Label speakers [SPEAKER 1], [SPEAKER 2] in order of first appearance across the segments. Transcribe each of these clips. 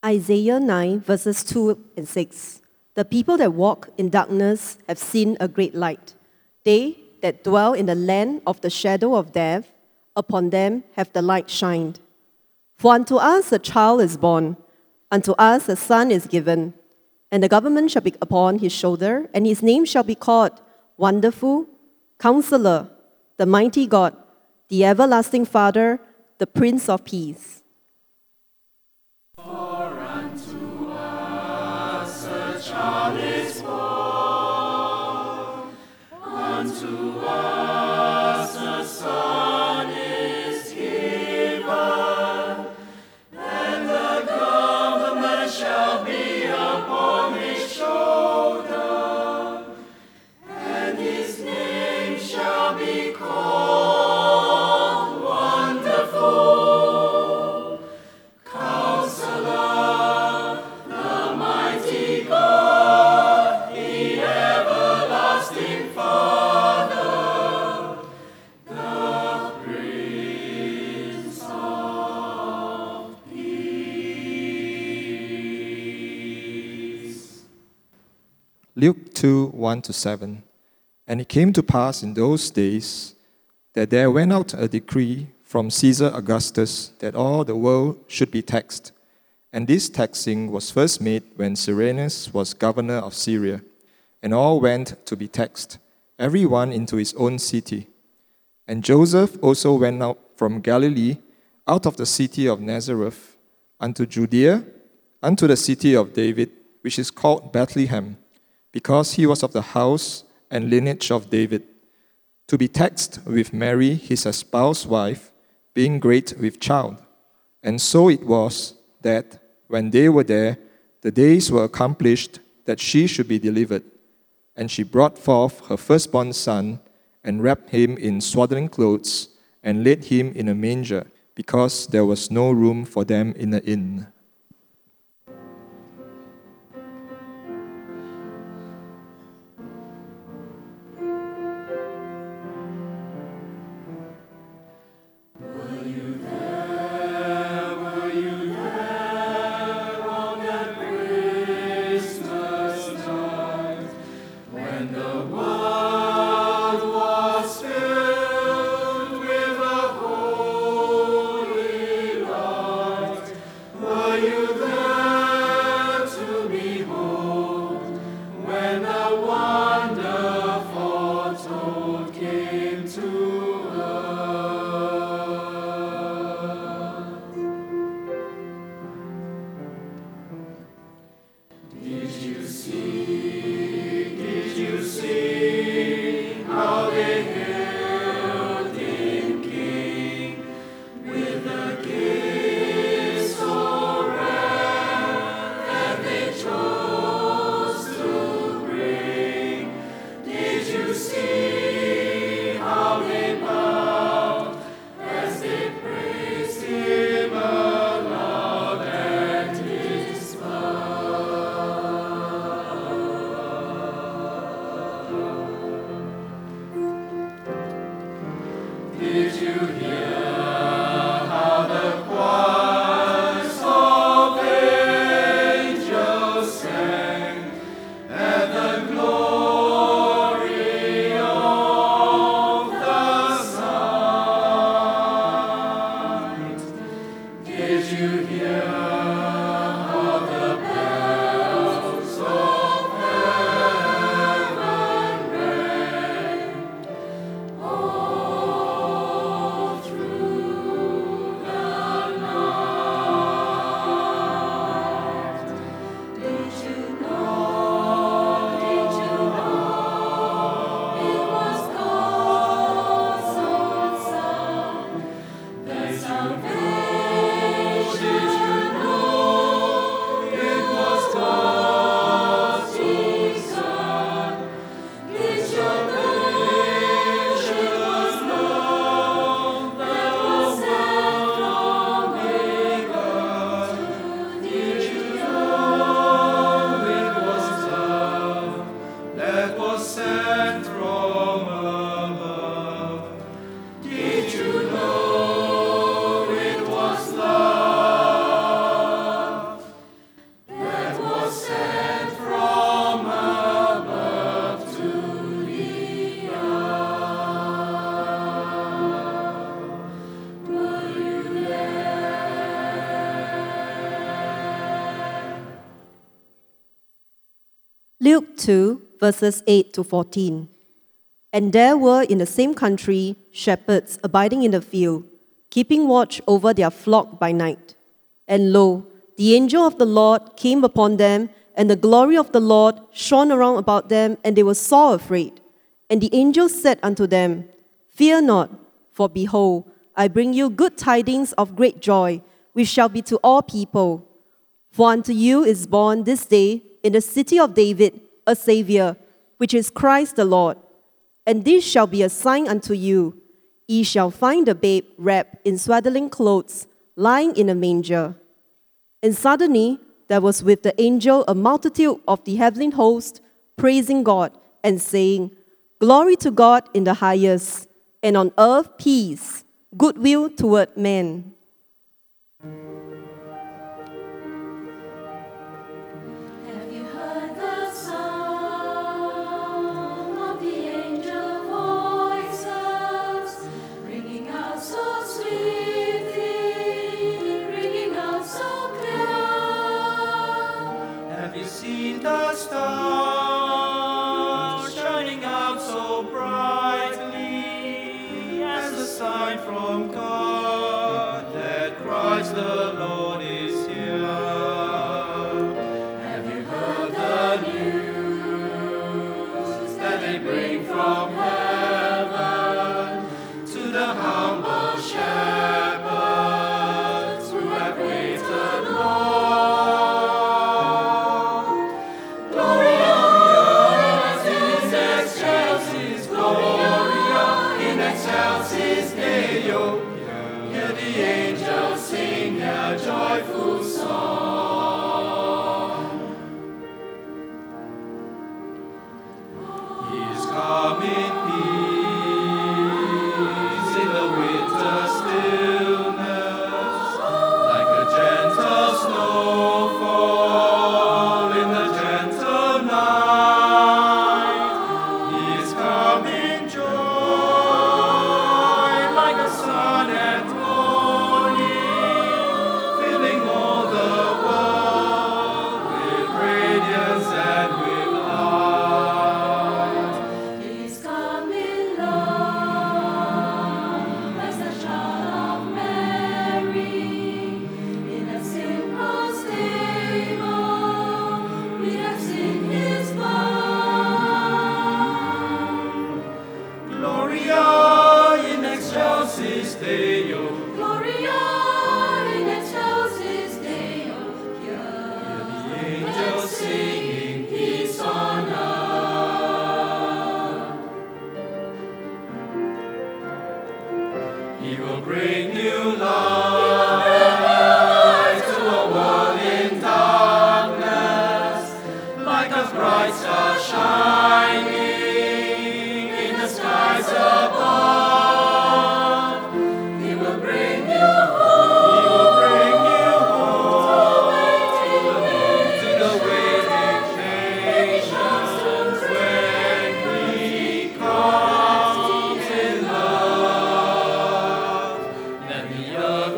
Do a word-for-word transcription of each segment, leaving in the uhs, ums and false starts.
[SPEAKER 1] Isaiah nine, verses two and six. The people that walk in darkness have seen a great light. They that dwell in the land of the shadow of death, upon them have the light shined. For unto us a child is born, unto us a son is given, and the government shall be upon his shoulder, and his name shall be called Wonderful, Counselor, the Mighty God, the Everlasting Father, the Prince of Peace.
[SPEAKER 2] Luke two, one to seven. And it came to pass in those days that there went out a decree from Caesar Augustus that all the world should be taxed. And this taxing was first made when Cyrenius was governor of Syria. And all went to be taxed, every one into his own city. And Joseph also went out from Galilee, out of the city of Nazareth, unto Judea, unto the city of David, which is called Bethlehem, because he was of the house and lineage of David, to be taxed with Mary, his espoused wife, being great with child. And so it was that, when they were there, the days were accomplished that she should be delivered. And she brought forth her firstborn son, and wrapped him in swaddling clothes, and laid him in a manger, because there was no room for them in the inn.
[SPEAKER 1] Luke two, verses eight to fourteen. And there were in the same country shepherds abiding in the field, keeping watch over their flock by night. And lo, the angel of the Lord came upon them, and the glory of the Lord shone around about them, and they were sore afraid. And the angel said unto them, Fear not, for behold, I bring you good tidings of great joy, which shall be to all people. For unto you is born this day in the city of David a Saviour, which is Christ the Lord. And this shall be a sign unto you. Ye shall find a babe wrapped in swaddling clothes, lying in a manger. And suddenly there was with the angel a multitude of the heavenly host, praising God, and saying, Glory to God in the highest, and on earth peace, goodwill toward men.
[SPEAKER 3] Have you heard the song of the angel voices, ringing out so sweetly, ringing out so clear?
[SPEAKER 4] Have you seen the stars shining out so brightly as a sign from God that Christ the Lord is here? Have you heard the news that they bring from heaven to the humble shepherds who have waited long? Gloria in excelsis, Gloria in excelsis Deo. Hear the angels sing their joyful song. He is come in peace in the winter stillness, like a gentle snowfall in the gentle night. He is come in joy, like a sun at morning, filling all the world with radiance and with light.
[SPEAKER 3] He's come in love as the child of Mary. In a simple stable, we have seen his birth.
[SPEAKER 4] Gloria in excelsis Deo.
[SPEAKER 3] Gloria in excelsis Deo. Hear
[SPEAKER 4] The angels singing peace on earth. He will bring new light to a world in darkness, like a bright star shining in the skies above. He will bring you home. He will bring you home to the waiting nations when He comes in love. Let the earth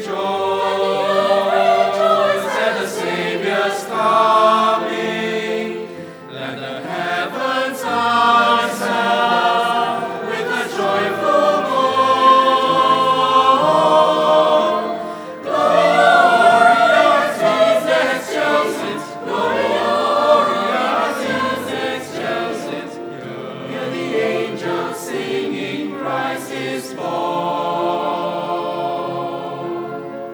[SPEAKER 4] rejoice at the Savior's coming. Let the heavens answer with a joyful call. Gloria in excelsis, Gloria in excelsis. Hear the angels singing, Christ is born.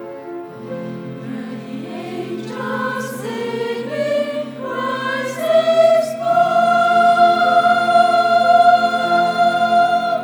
[SPEAKER 3] the angels singing, Christ is born.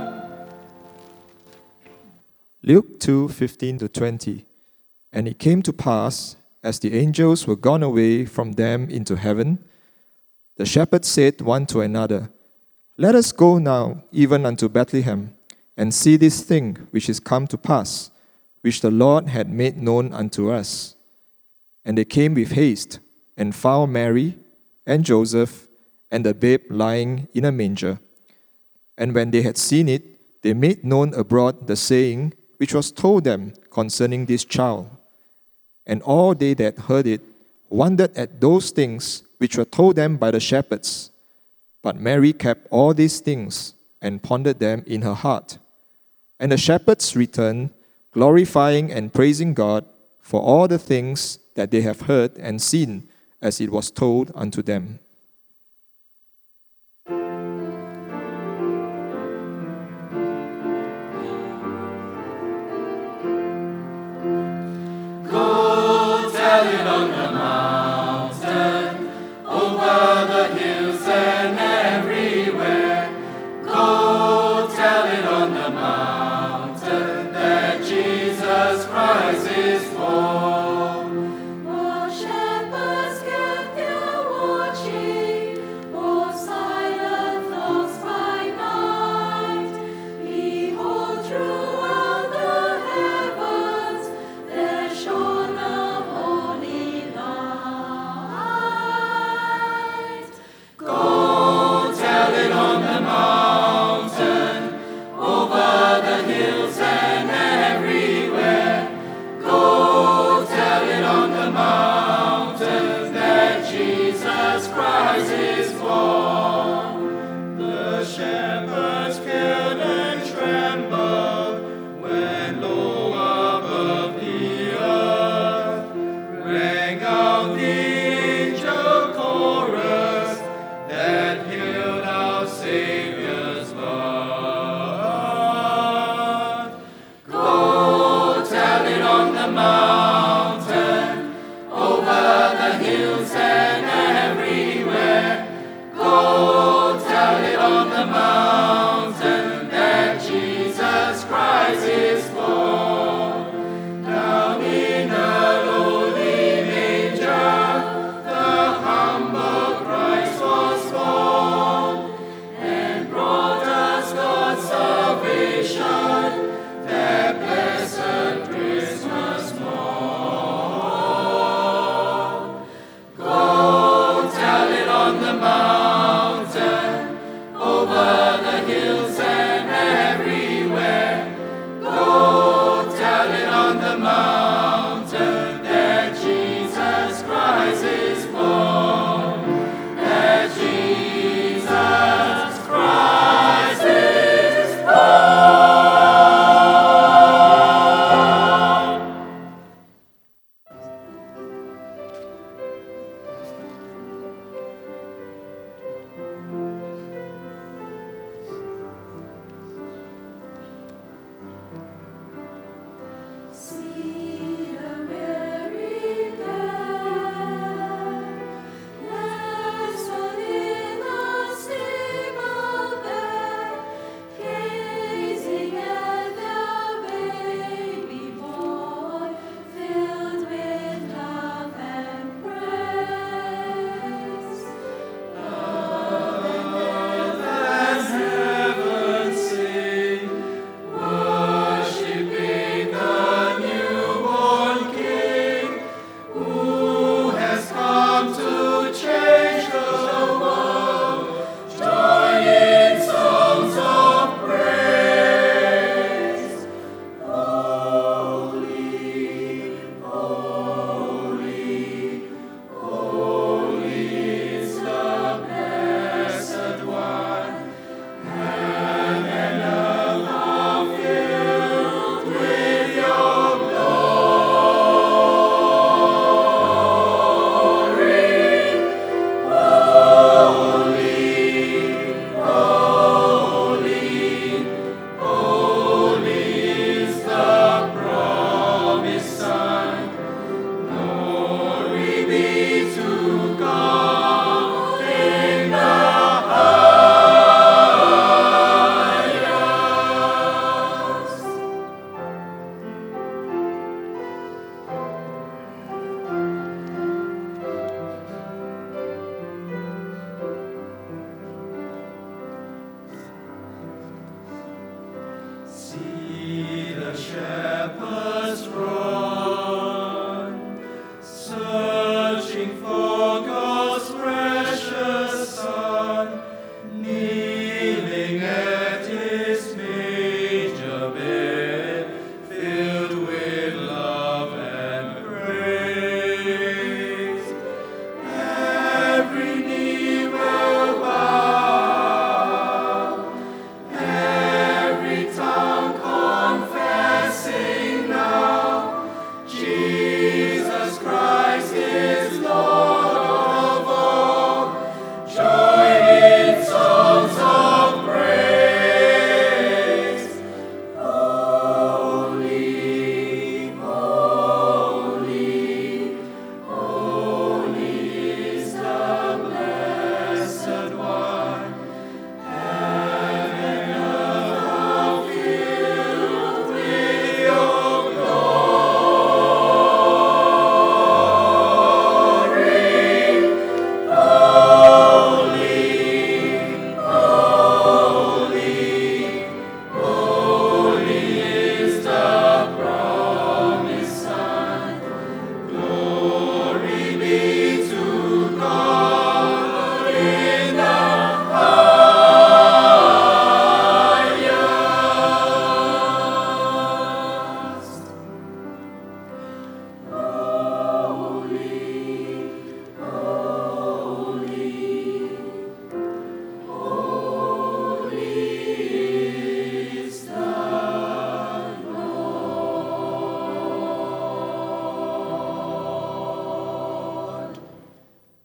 [SPEAKER 2] Luke two, fifteen to twenty. And it came to pass, as the angels were gone away from them into heaven, the shepherds said one to another, Let us go now even unto Bethlehem, and see this thing which is come to pass, which the Lord had made known unto us. And they came with haste, and found Mary and Joseph and the babe lying in a manger. And when they had seen it, they made known abroad the saying which was told them concerning this child. And all they that heard it wondered at those things which were told them by the shepherds. But Mary kept all these things and pondered them in her heart. And the shepherds returned, glorifying and praising God for all the things that they have heard and seen, as it was told unto them.
[SPEAKER 4] Go tell it on the mountain, over the hills and everywhere. Go tell it on the mountain that Jesus Christ is born.
[SPEAKER 3] While shepherds kept their watching, or silent thoughts by night, behold, throughout the heavens there shone a holy light.
[SPEAKER 4] Go tell it on the mountain, over the hills and everywhere. Go tell it on the mountain that Jesus Christ is born. The shepherds cared and trembled when low above the earth rang out the angel chorus that hailed our Savior's birth. Go tell it on the mountain, over the hills and